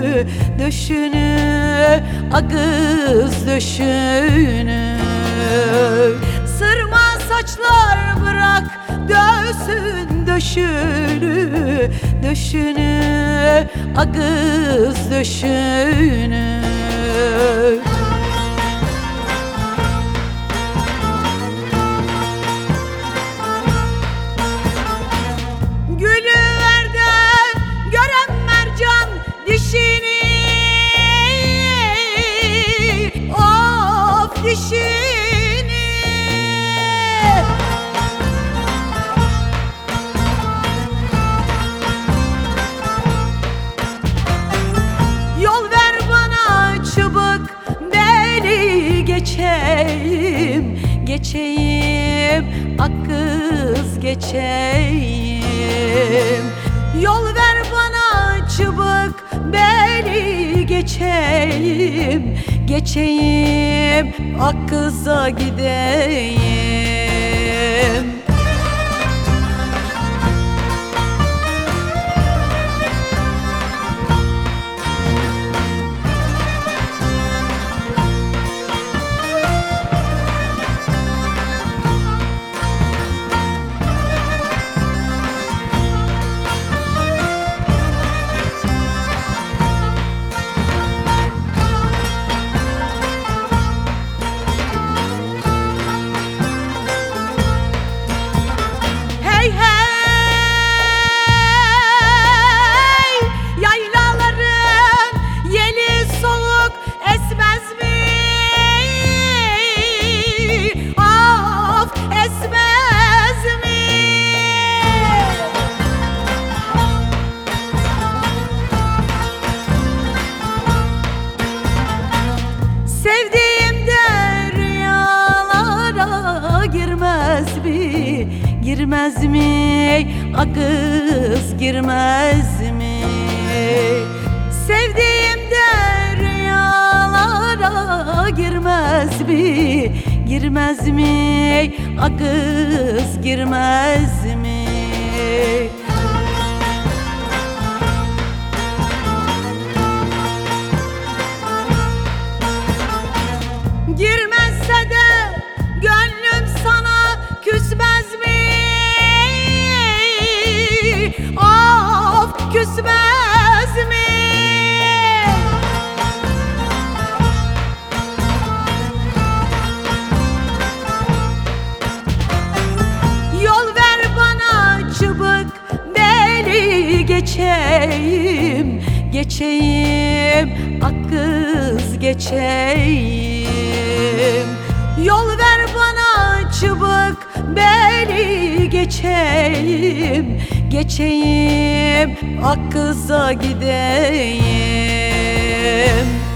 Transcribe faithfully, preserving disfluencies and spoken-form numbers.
döşünü, akız döşünü. Sırma saçlar bırak dönsün döşünü, döşünü, akız döşünü. Gülüverden gören mercan dişini, of dişini. Yol ver bana çubuk, beni geçeyim, geçeyim, ak kız geçeyim. Yol ver bana çubuk, beni geçeyim, geçeyim, ak kıza gideyim. Hey hey, yaylaların yeli soğuk esmez mi? Of esmez mi? Sevdiğim de rüyalara girmez mi? Girmez mi? Akız girmez mi? Sevdiğim de rüyalara girmez mi? Girmez mi? Akız girmez mi? Girmezse de gönlüm sana küsmez mi? Of küsmez mi? Yol ver bana çubuk, beni geçeyim, geçeyim, ak kız geçeyim. Yol ver bana çubuk, beni geçeyim, geçeyim, ak kıza gideyim.